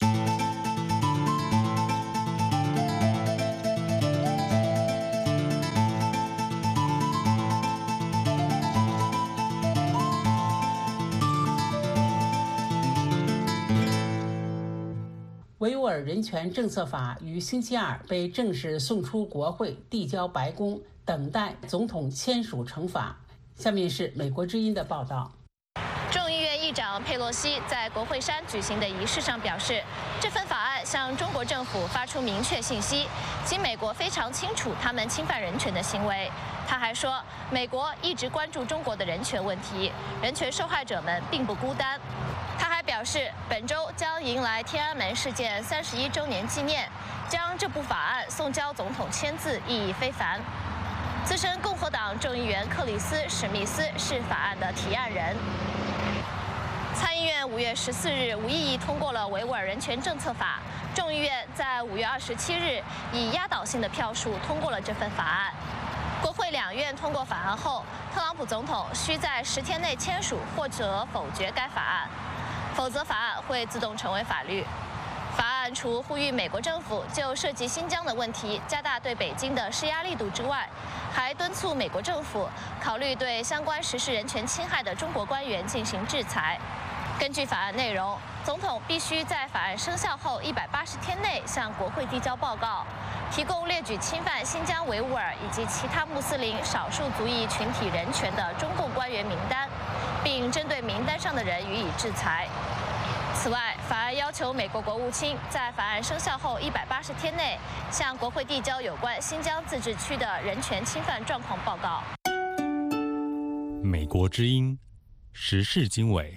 维吾尔人权政策法于星期二被正式送出国会，递交白宫，等待总统签署成法。下面是美国之音的报道。
众议院议长佩洛西在国会山举行的仪式上表示，这份法案向中国政府发出明确信息，即美国非常清楚他们侵犯人权的行为。他还说，美国一直关注中国的人权问题，人权受害者们并不孤单。他还表示，本周将迎来天安门事件31周年纪念，将这部法案送交总统签字意义非凡。资深共和党众议员克里斯·史密斯是法案的提案人。参议院5月14日无异议通过了维吾尔人权政策法，众议院在5月27日以压倒性的票数通过了这份法案。国会两院通过法案后，特朗普总统需在10天内签署或者否决该法案，否则法案会自动成为法律。法案除呼吁美国政府就涉及新疆的问题加大对北京的施压力度之外，还敦促美国政府考虑对相关实施人权侵害的中国官员进行制裁。根据法案内容，总统必须在法案生效后180天内向国会递交报告，提供列举侵犯新疆维吾尔以及其他穆斯林少数族裔群体人权的中共官员名单， 并针对名单上的人予以制裁。此外，法案要求美国国务卿在法案生效后180天内向国会递交有关新疆自治区的人权侵犯状况报告。
美国之音，时事经纬。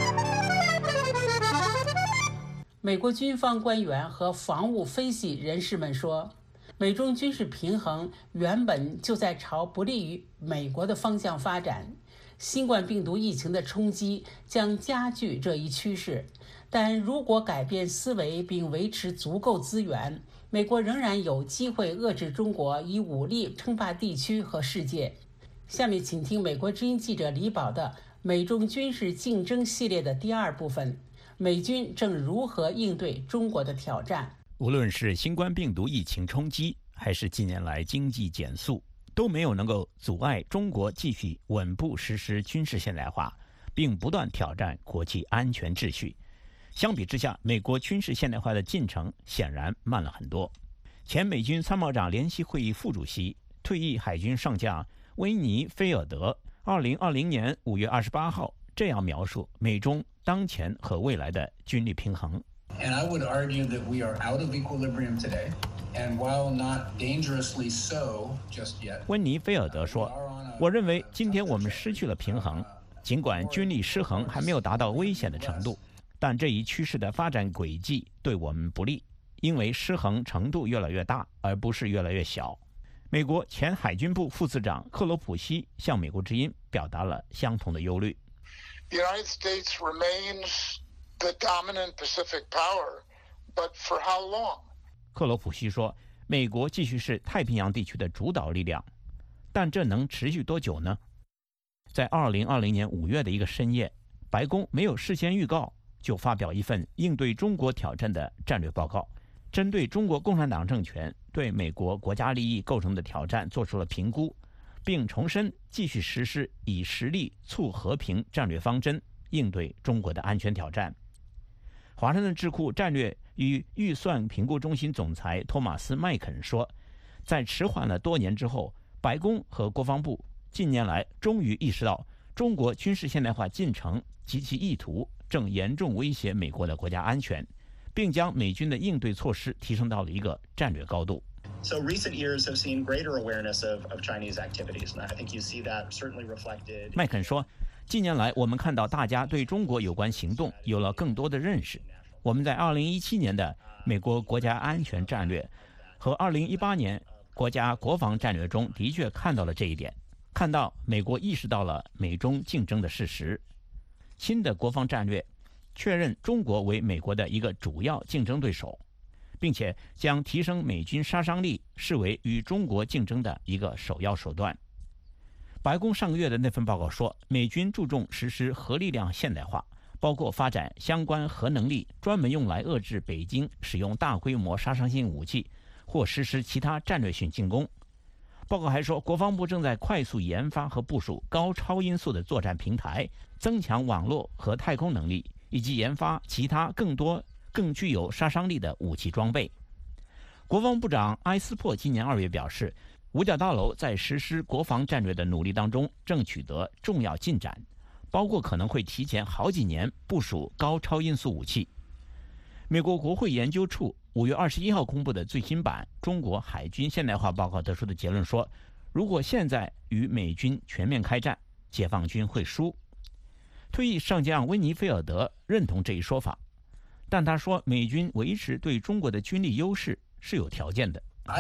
美国军方官员和防务分析人士们说，美中军事平衡原本就在朝不利于美国的方向发展。新冠病毒疫情的冲击将加剧这一趋势，但如果改变思维并维持足够资源，美国仍然有机会遏制中国以武力称霸地区和世界。下面请听美国之音记者李宝的美中军事竞争系列的第2部分，美军正如何应对中国的挑战。
无论是新冠病毒疫情冲击，还是近年来经济减速，都没有能够阻碍中国继续稳步实施军事现代化，并不断挑战国际安全秩序。相比之下，美国军事现代化的进程显然慢了很多。前美军参谋长联席会议副主席、退役海军上将温尼菲尔德2020年5月28号这样描述美中当前和未来的军力平衡。
And I would argue that we are out of equilibrium today. And while not dangerously so just yet,
温尼菲尔德说：“我认为今天我们失去了平衡，尽管军力失衡还没有达到危险的程度，但这一趋势的发展轨迹对我们不利，因为失衡程度越来越大，而不是越来越小。”美国前海军部副次长克罗普西向美国之音表达了相同的忧虑。
The United States remains the dominant Pacific power, but for how long?
克罗普西说，美国继续是太平洋地区的主导力量，但这能持续多久呢？在2020年5月的一个深夜，白宫没有事先预告就发表一份应对中国挑战的战略报告，针对中国共产党政权对美国国家利益构成的挑战做出了评估，并重申继续实施以实力促和平战略方针，应对中国的安全挑战。华盛顿智库战略与预算评估中心总裁托马斯·麦肯说，在迟缓了多年之后，白宫和国防部近年来终于意识到中国军事现代化进程及其意图正严重威胁美国的国家安全，并将美军的应对措施提升到了一个战略高度。
So recent years have seen greater awareness of Chinese activities, and I think you see that certainly reflected.
麦肯说，近年来我们看到大家对中国有关行动有了更多的认识。我们在2017年的美国国家安全战略和2018年国家国防战略中的确看到了这一点，看到美国意识到了美中竞争的事实。新的国防战略确认中国为美国的一个主要竞争对手，并且将提升美军杀伤力视为与中国竞争的一个首要手段。白宫上个月的那份报告说，美军注重实施核力量现代化，包括发展相关核能力，专门用来遏制北京使用大规模杀伤性武器或实施其他战略性进攻。报告还说，国防部正在快速研发和部署高超音速的作战平台，增强网络和太空能力，以及研发其他更多更具有杀伤力的武器装备。国防部长埃斯珀今年2月表示，五角大楼在实施国防战略的努力当中正取得重要进展，包括可能会提前好几年部署高超音速武器。美国国会研究处5月21号公布的最新版《中国海军现代化报告》得出的结论说，如果现在与美军全面开战，解放军会输。退役上将温尼菲尔德认同这一说法，但他说美军维持对中国的军力优势是有条件的。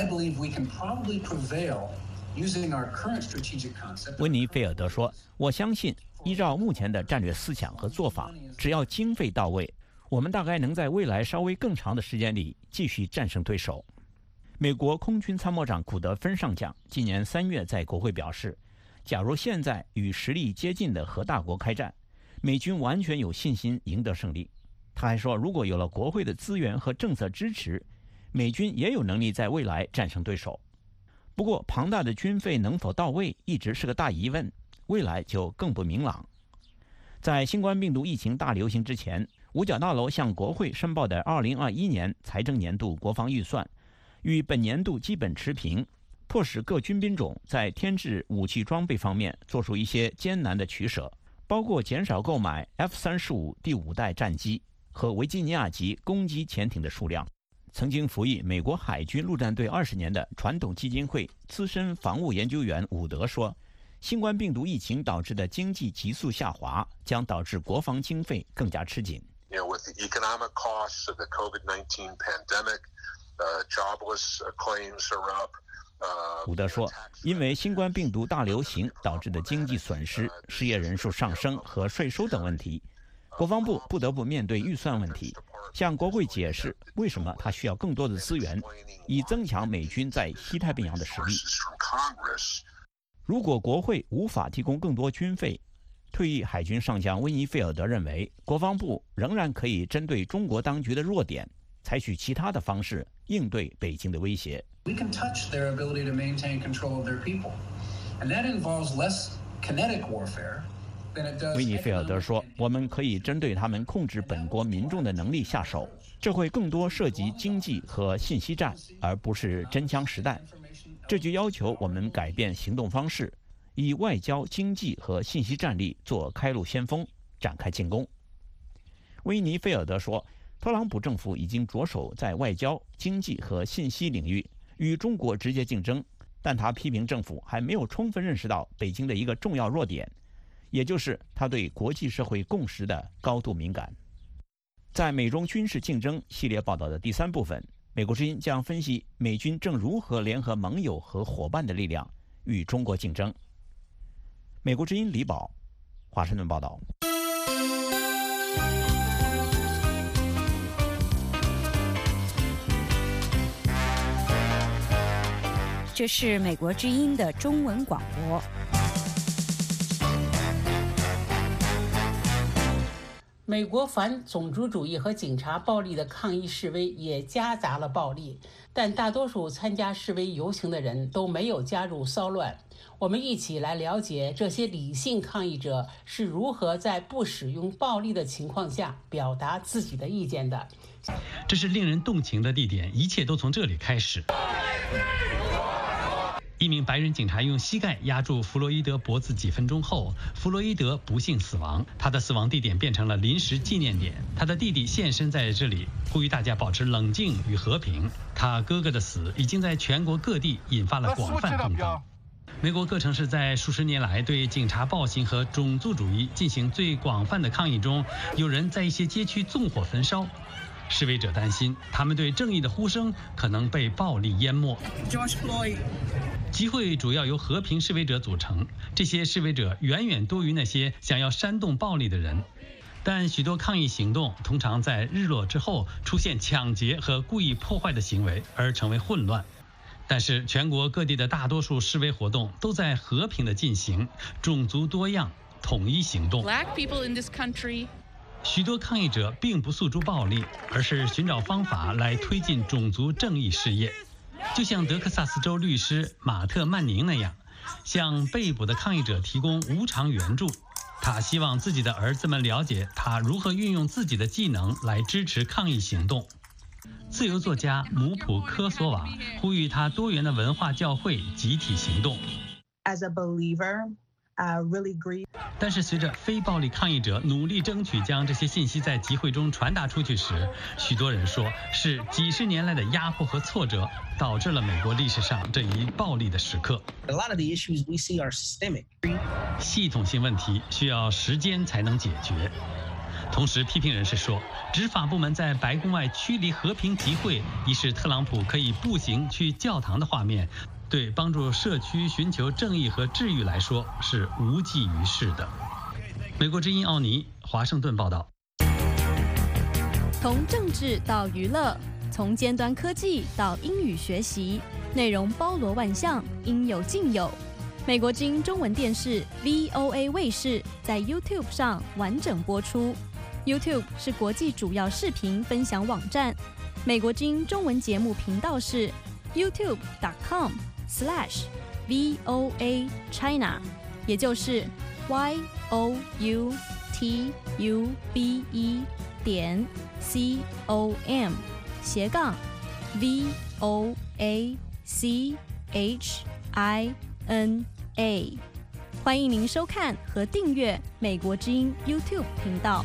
温尼菲尔德说，我相信依照目前的战略思想和做法，只要经费到位，我们大概能在未来稍微更长的时间里继续战胜对手。美国空军参谋长古德芬上将今年3月在国会表示，假如现在与实力接近的核大国开战，美军完全有信心赢得胜利。他还说，如果有了国会的资源和政策支持，美军也有能力在未来战胜对手。不过庞大的军费能否到位一直是个大疑问，未来就更不明朗。在新冠病毒疫情大流行之前，五角大楼向国会申报的2021年财政年度国防预算与本年度基本持平，迫使各军兵种在添置武器装备方面做出一些艰难的取舍， 包括减少购买 F-35第5代战机和维吉尼亚级攻击潜艇的数量。曾经服役美国海军陆战队20年的传统基金会资深防务研究员伍德说，新冠病毒疫情导致的经济急速下滑将导致国防经费更加吃紧。
With the economic costs of the COVID-19 pandemic, jobless claims are up.
伍德说，因为新冠病毒大流行导致的经济损失、失业人数上升和税收等问题，国防部不得不面对预算问题，向国会解释为什么他需要更多的资源，以增强美军在西太平洋的实力。如果国会无法提供更多军费，退役海军上将温尼菲尔德认为，国防部仍然可以针对中国当局的弱点，采取其他的方式应对北京的威胁。
We can touch their ability to maintain control of their people, and that involves less kinetic warfare than it does.
温尼菲尔德说，我们可以针对他们控制本国民众的能力下手，这会更多涉及经济和信息战，而不是真枪实弹。这就要求我们改变行动方式，以外交、经济和信息战力做开路先锋，展开进攻。温尼菲尔德说，特朗普政府已经着手在外交、经济和信息领域与中国直接竞争，但他批评政府还没有充分认识到北京的一个重要弱点，也就是他对国际社会共识的高度敏感。在美中军事竞争系列报道的第3部分，美国之音将分析美军正如何联合盟友和伙伴的力量与中国竞争。美国之音李宝，华盛顿报道。
这是美国之音的中文广播。
美国反种族主义和警察暴力的抗议示威也夹杂了暴力，但大多数参加示威游行的人都没有加入骚乱。我们一起来了解这些理性抗议者是如何在不使用暴力的情况下表达自己的意见的。
这是令人动情的地点，一切都从这里开始。一名白人警察用膝盖压住弗洛伊德脖子几分钟后，弗洛伊德不幸死亡。他的死亡地点变成了临时纪念点。他的弟弟现身在这里，呼吁大家保持冷静与和平。他哥哥的死已经在全国各地引发了广泛轰动。美国各城市在数十年来对警察暴行和种族主义进行最广泛的抗议中，有人在一些街区纵火焚烧。示威者担心，他们对正义的呼声可能被暴力淹没。集会主要由和平示威者组成，这些示威者远远多于那些想要煽动暴力的人。但许多抗议行动通常在日落之后出现抢劫和故意破坏的行为，而成为混乱。但是全国各地的大多数示威活动都在和平地进行，种族多样，统一行动。许多抗议者并不诉诸暴力，而是寻找方法来推进种族正义事业，就像德克萨斯州律师马特·曼宁那样，向被捕的抗议者提供无偿援助。他希望自己的儿子们了解他如何运用自己的技能来支持抗议行动。自由作家姆普科索瓦呼吁他多元的文化教会集体行动。
As a believer, really grieve.
但是随着非暴力抗议者努力争取将这些信息在集会中传达出去时，许多人说是几十年来的压迫和挫折导致了美国历史上这一暴力的时刻。
A lot of the issues we see are systemic.
系统性问题需要时间才能解决。同时，批评人士说，执法部门在白宫外驱离和平集会，以使特朗普可以步行去教堂的画面，对帮助社区寻求正义和治愈来说是无济于事的。美国之音奥尼，华盛顿报道。
从政治到娱乐，从尖端科技到英语学习，内容包罗万象，应有尽有。美国之音中文电视 VOA 卫视在 YouTube 上完整播出。YouTube 是国际主要视频分享网站。美国之音中文节目频道是 youtube.com/VOA China， 也就是 youtube.com/VOA-CHINA。 欢迎您收看和订阅美国之音 YouTube 频道。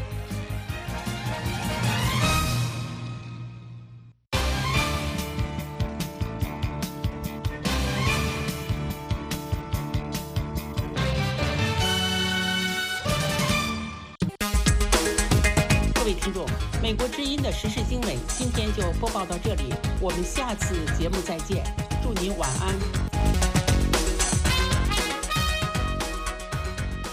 各位听众，美国之音的时事经纬今天就播报到这里，我们下次节目再见，祝您晚安。